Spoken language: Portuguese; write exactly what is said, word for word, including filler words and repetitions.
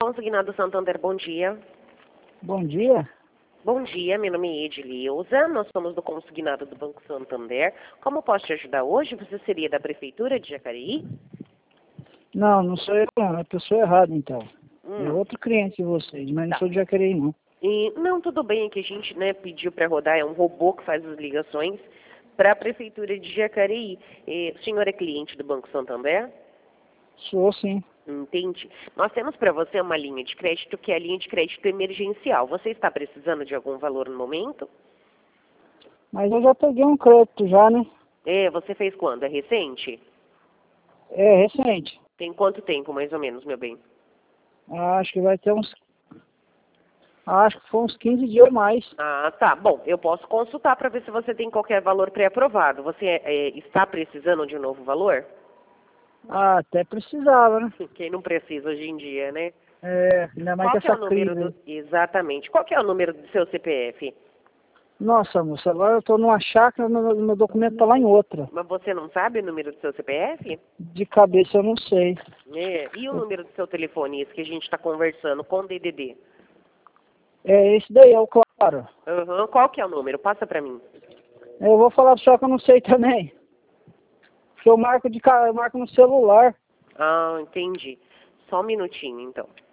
Consignado Santander, bom dia. Bom dia. Bom dia, meu nome é Edileuza, nós somos do Consignado do Banco Santander. Como posso te ajudar hoje? Você seria da Prefeitura de Jacareí? Não, não sou eu não, é a pessoa errada então. Hum. É outro cliente de vocês, mas Tá. não sou de Jacareí não. E, não, tudo bem, é que a gente né, pediu para rodar, é um robô que faz as ligações para a Prefeitura de Jacareí. E, o senhor é cliente do Banco Santander? Sou sim. Entende? Nós temos para você uma linha de crédito que é a linha de crédito emergencial. Você está precisando de algum valor no momento? Mas eu já peguei um crédito já, né? É, você fez quando? É recente? É recente. Tem quanto tempo, mais ou menos, meu bem? Acho que vai ter uns... Acho que foi uns quinze dias ou mais. Ah, tá. Bom, eu posso consultar para ver se você tem qualquer valor pré-aprovado. Você é, está precisando de um novo valor? Ah, até precisava, né? Quem não precisa hoje em dia, né? É, ainda mais Qual com que é essa o número crise do... aí. Exatamente. Qual que é o número do seu C P F? Nossa, moça, agora eu tô numa chácara, meu, meu documento tá lá em outra. Mas você não sabe o número do seu C P F? De cabeça eu não sei. É. E o número do seu telefone, esse que a gente está conversando, com D D D? É esse daí, é o claro. Uhum. Qual que é o número? Passa para mim. Eu vou falar só que eu não sei também. Porque eu marco, de, ca- eu marco no celular. Ah, entendi. Só um minutinho, então.